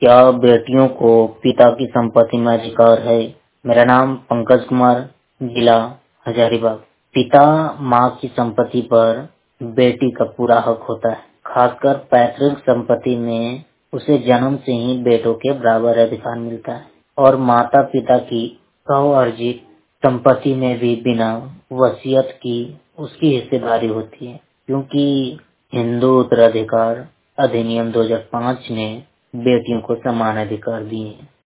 क्या बेटियों को पिता की संपत्ति में अधिकार है? मेरा नाम पंकज कुमार, जिला हजारीबाग। पिता माँ की संपत्ति पर बेटी का पूरा हक होता है। खासकर पैतृक संपत्ति में उसे जन्म से ही बेटों के बराबर अधिकार मिलता है और माता पिता की अर्जित संपत्ति में भी बिना वसीयत की उसकी हिस्सेदारी होती है, क्योंकि हिंदू उत्तराधिकार अधिनियम 2005 ने बेटियों को समान अधिकार दिए हैं।